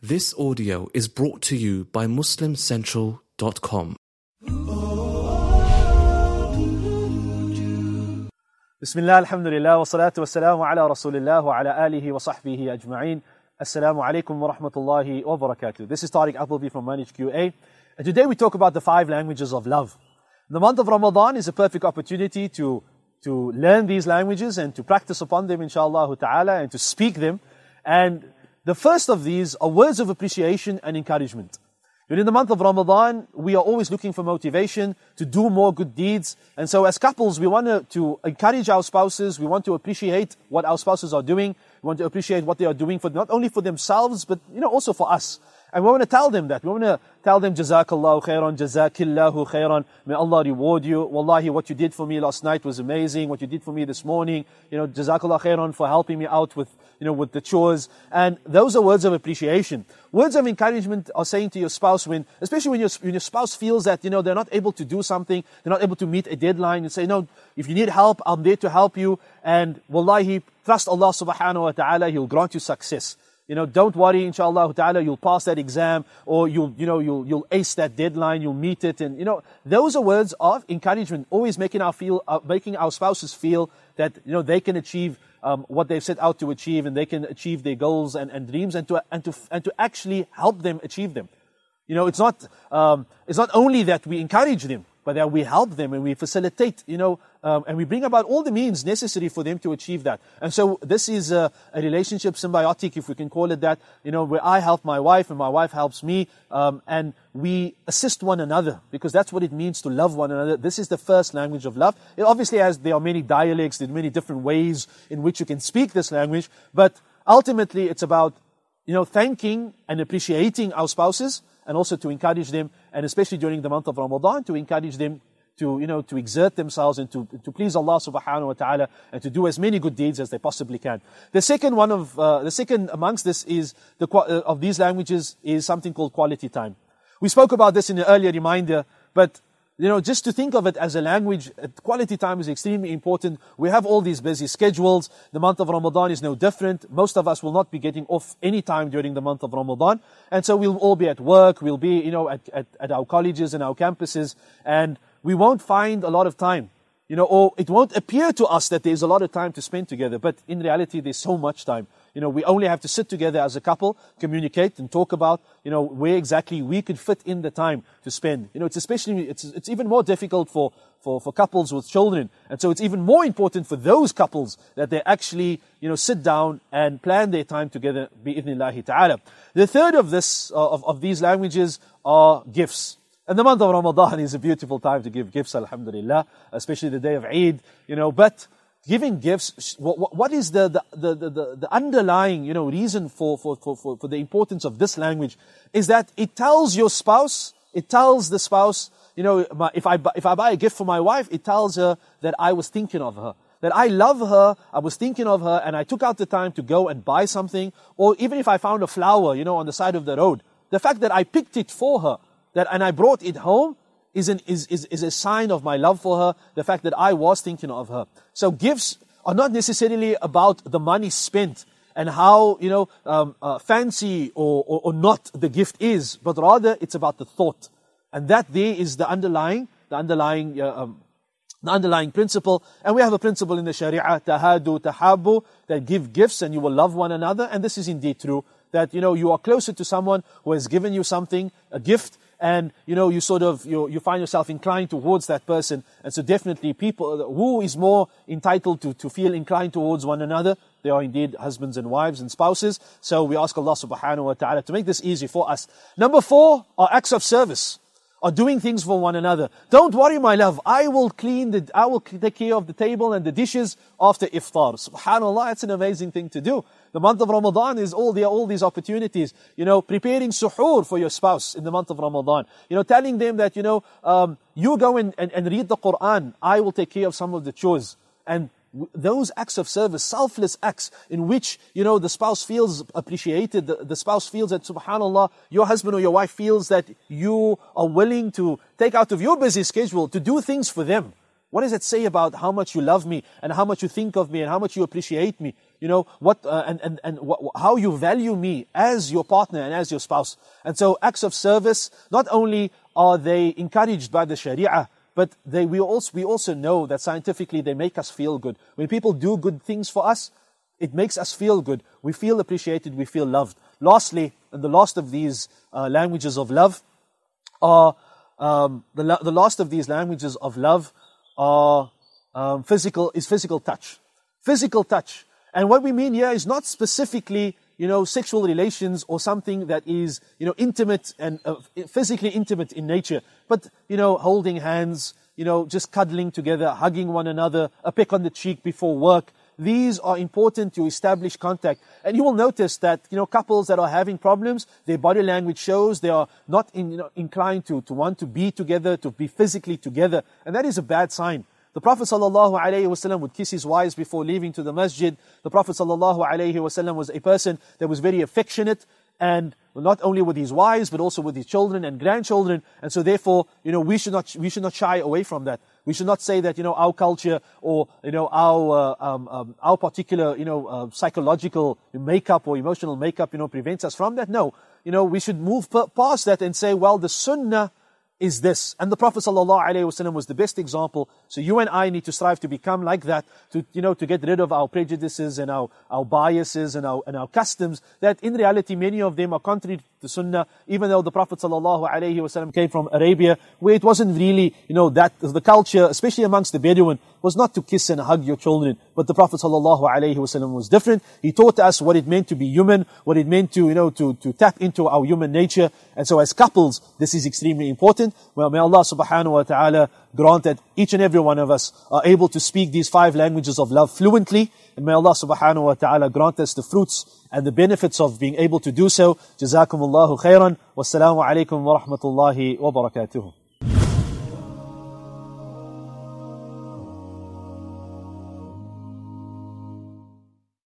This audio is brought to you by MuslimCentral.com. Bismillah, alhamdulillah, wa salatu wa salamu ala rasulillah wa ala alihi wa sahbihi ajma'in. Assalamu alaikum wa rahmatullahi wa barakatuh. This is Tariq Appleby from Manage QA. And today we talk about the 5 languages of love. The month of Ramadan is a perfect opportunity to learn these languages and to practice upon them, inshallah ta'ala, and to speak them. And the first of these are words of appreciation and encouragement. During the month of Ramadan, we are always looking for motivation to do more good deeds. And so as couples, we want to encourage our spouses. We want to appreciate what our spouses are doing. We want to appreciate what they are doing for not only for themselves, but also for us. And we want to tell them that. We want to tell them, Jazakallahu khairan, Jazakillahu khairan. May Allah reward you. Wallahi, what you did for me last night was amazing. What you did for me this morning, Jazakallahu khairan for helping me out with the chores. And those are words of appreciation. Words of encouragement are saying to your spouse especially when your spouse feels that, they're not able to do something, they're not able to meet a deadline. You say, no, if you need help, I'm there to help you. And wallahi, trust Allah subhanahu wa ta'ala, He'll grant you success. Don't worry, inshallah ta'ala, you'll pass that exam, or you'll ace that deadline, you'll meet it. And, those are words of encouragement, always making our spouses feel that, they can achieve what they've set out to achieve, and they can achieve their goals and dreams, and to actually help them achieve them. It's not only that we encourage them, but that we help them and we facilitate, and we bring about all the means necessary for them to achieve that. And so this is a relationship symbiotic, if we can call it that, where I help my wife and my wife helps me, and we assist one another, because that's what it means to love one another. This is the first language of love. It obviously there are many dialects, there are many different ways in which you can speak this language, but ultimately it's about, thanking and appreciating our spouses, and also to encourage them, and especially during the month of Ramadan, to encourage them to exert themselves and to please Allah subhanahu wa ta'ala, and to do as many good deeds as they possibly can. The second amongst this is of these languages is something called quality time. We spoke about this in an earlier reminder, but just to think of it as a language, quality time is extremely important. We have all these busy schedules. The month of Ramadan is no different. Most of us will not be getting off any time during the month of Ramadan. And so we'll all be at work, we'll be, at our colleges and our campuses, and we won't find a lot of time. Or it won't appear to us that there's a lot of time to spend together, but in reality there's so much time. We only have to sit together as a couple, communicate and talk about, where exactly we could fit in the time to spend. It's even more difficult for couples with children. And so it's even more important for those couples that they actually, sit down and plan their time together, bi'idhnillahi ta'ala. The third of these languages are gifts. And the month of Ramadan is a beautiful time to give gifts, alhamdulillah, especially the day of Eid, but giving gifts, what is the underlying, reason for the importance of this language is that it tells the spouse, if I buy a gift for my wife, it tells her that I was thinking of her, that I love her, I was thinking of her, and I took out the time to go and buy something. Or even if I found a flower, on the side of the road, the fact that I picked it for her, and I brought it home, is a sign of my love for her, the fact that I was thinking of her. So gifts are not necessarily about the money spent and how, fancy or not the gift is, but rather it's about the thought. And that there is the underlying principle. And we have a principle in the Sharia, tahadu, tahabu, that give gifts and you will love one another. And this is indeed true, that, you are closer to someone who has given you something, a gift, and you find yourself inclined towards that person. And so definitely people who is more entitled to feel inclined towards one another, they are indeed husbands and wives and spouses. So we ask Allah subhanahu wa ta'ala to make this easy for us. Number 4 are acts of service, are doing things for one another. Don't worry, my love, I will take care of the table and the dishes after iftar. Subhanallah, that's an amazing thing to do. The month of Ramadan is all these opportunities. Preparing suhoor for your spouse in the month of Ramadan. Telling them that, you go and read the Quran. I will take care of some of the chores. And those acts of service, selfless acts in which, the spouse feels appreciated, the spouse feels that, subhanallah, your husband or your wife feels that you are willing to take out of your busy schedule to do things for them. What does it say about how much you love me and how much you think of me and how much you appreciate me? You know, how you value me as your partner and as your spouse. And so acts of service, not only are they encouraged by the Sharia, but we also know that scientifically they make us feel good. When people do good things for us, it makes us feel good. We feel appreciated, we feel loved. Lastly, and the last of these languages of love are physical touch. Physical touch. And what we mean here is not specifically, sexual relations or something that is, intimate and physically intimate in nature. But, holding hands, just cuddling together, hugging one another, a peck on the cheek before work. These are important to establish contact. And you will notice that, couples that are having problems, their body language shows they are not inclined to want to be together, to be physically together. And that is a bad sign. The Prophet ﷺ would kiss his wives before leaving to the masjid. The Prophet ﷺ was a person that was very affectionate, and not only with his wives, but also with his children and grandchildren. And so therefore, we should not shy away from that. We should not say that, our culture or, our particular, psychological makeup or emotional makeup, prevents us from that. No, we should move past that and say, well, the sunnah is this. And the Prophet ﷺ was the best example. So you and I need to strive to become like that, to get rid of our prejudices and our biases and our customs, that in reality many of them are contrary to the Sunnah, even though the Prophet ﷺ came from Arabia, where it wasn't really, that the culture, especially amongst the Bedouin, was not to kiss and hug your children. But the Prophet ﷺ was different. He taught us what it meant to be human, what it meant to tap into our human nature. And so as couples, this is extremely important. Well, may Allah subhanahu wa ta'ala grant that each and every one of us are able to speak these 5 languages of love fluently. And may Allah subhanahu wa ta'ala grant us the fruits and the benefits of being able to do so. Jazakumullahu khairan. Wassalamu alaikum wa rahmatullahi wa barakatuhu.